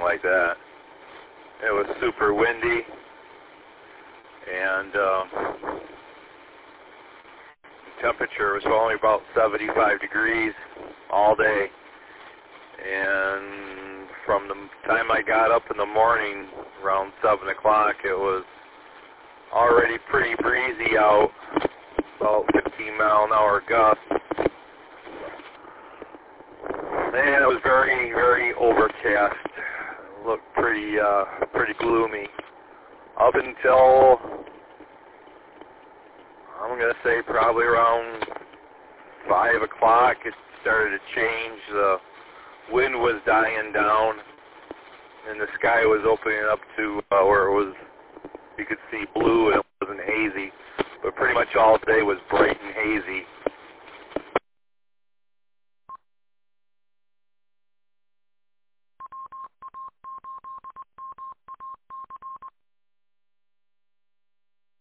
like that. It was super windy, and temperature was only about 75 degrees all day. And from the time I got up in the morning, around 7 o'clock, it was already pretty breezy out, about 15-mile-an-hour gusts. And it was very, very overcast. It looked pretty gloomy. Up until, I'm going to say probably around 5 o'clock, it started to change. The wind was dying down, and the sky was opening up to where it was, you could see blue and it wasn't hazy. But pretty much all day was bright and hazy.